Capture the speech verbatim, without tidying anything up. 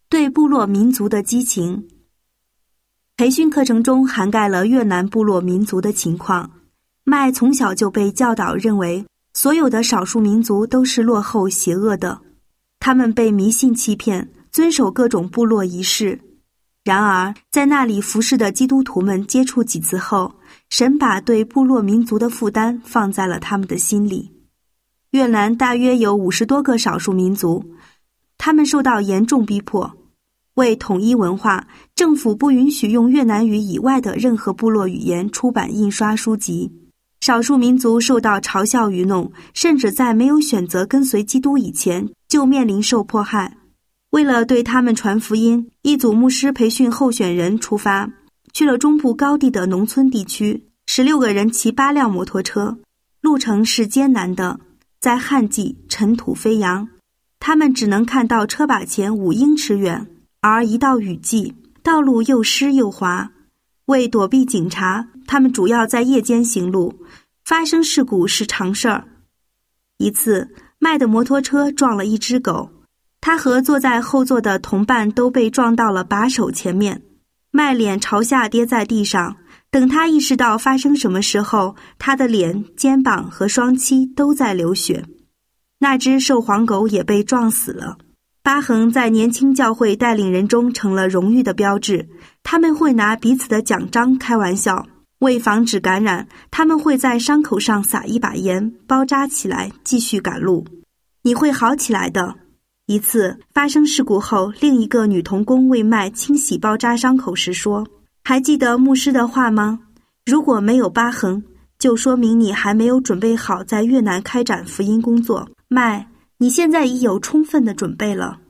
对部落民族的激情。培训课程中涵盖了越南部落民族的情况。麦从小就被教导认为，所有的少数民族都是落后邪恶的，他们被迷信欺骗，遵守各种部落仪式。然而，在那里服侍的基督徒们接触几次后，神把对部落民族的负担放在了他们的心里。越南大约有五十多个少数民族，他们受到严重逼迫。为统一文化，政府不允许用越南语以外的任何部落语言出版印刷书籍。少数民族受到嘲笑愚弄，甚至在没有选择跟随基督以前就面临受迫害。为了对他们传福音，一组牧师培训候选人出发，去了中部高地的农村地区。十六个人骑八辆摩托车，路程是艰难的，在旱季尘土飞扬，他们只能看到车把前五英尺远，而一到雨季，道路又湿又滑。为躲避警察，他们主要在夜间行路，发生事故是常事儿。一次，麦的摩托车撞了一只狗，他和坐在后座的同伴都被撞到了把手前面。麦脸朝下跌在地上，等他意识到发生什么时候，他的脸、肩膀和双膝都在流血。那只受黄狗也被撞死了。疤痕在年轻教会带领人中成了荣誉的标志，他们会拿彼此的奖章开玩笑。为防止感染，他们会在伤口上撒一把盐，包扎起来，继续赶路。你会好起来的。一次发生事故后，另一个女童工为麦清洗包扎伤口时说，还记得牧师的话吗？如果没有疤痕，就说明你还没有准备好在越南开展福音工作。麦，你现在已有充分的准备了。